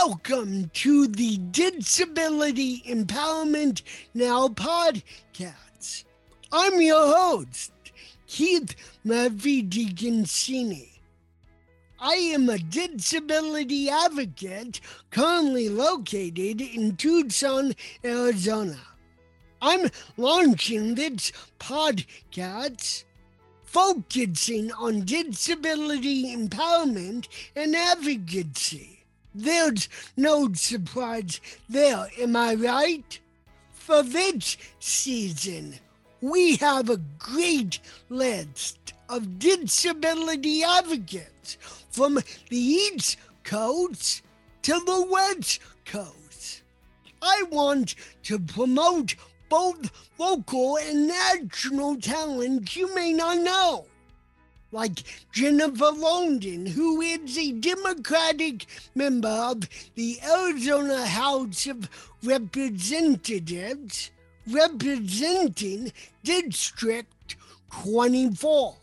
Welcome to the Disability Empowerment Now podcast. I'm your host, Keith Murphy DiConcini. I am a disability advocate currently located in Tucson, Arizona. I'm launching this podcast focusing on disability empowerment and advocacy. There's no surprise there, am I right? For this season, we have a great list of disability advocates from the East Coast to the West Coast. I want to promote both local and national talent you may not know, like Jennifer London, who is a Democratic member of the Arizona House of Representatives, representing District 24.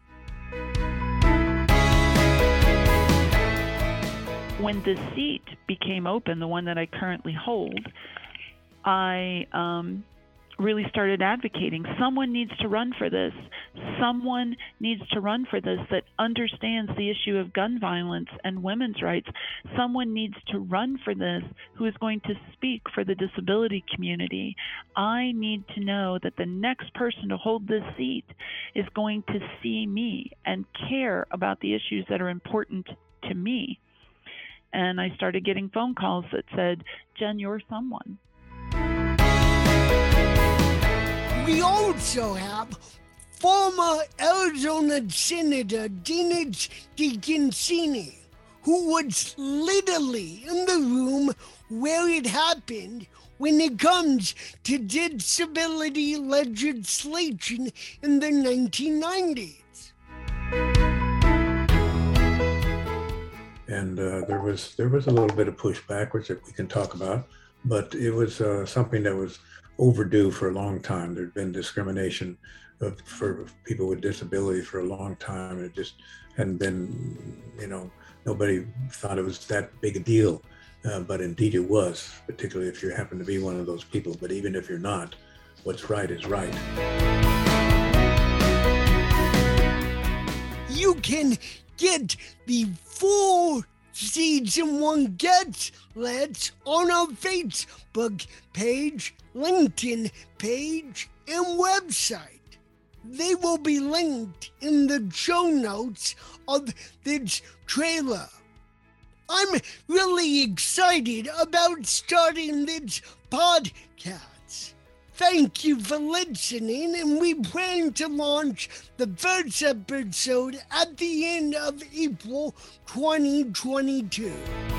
When the seat became open, the one that I currently hold, I really started advocating. Someone needs to run for this. Someone needs to run for this that understands the issue of gun violence and women's rights. Someone needs to run for this who is going to speak for the disability community. I need to know that the next person to hold this seat is going to see me and care about the issues that are important to me. And I started getting phone calls that said, Jen, you're someone. We also have former Arizona Senator Dinesh DiConcini, who was literally in the room where it happened when it comes to disability legislation in the 1990s. And there was a little bit of pushback, which we can talk about, but it was something that was overdue for a long time. There'd been discrimination for people with disabilities for a long time. It just hadn't been, nobody thought it was that big a deal, but indeed it was, particularly if you happen to be one of those people. But even if you're not, what's right is right. You can get the full Season 1 guest list on our Facebook page, LinkedIn page, and website. They will be linked in the show notes of this trailer. I'm really excited about starting this podcast. Thank you for listening, and we plan to launch the first episode at the end of April 2022.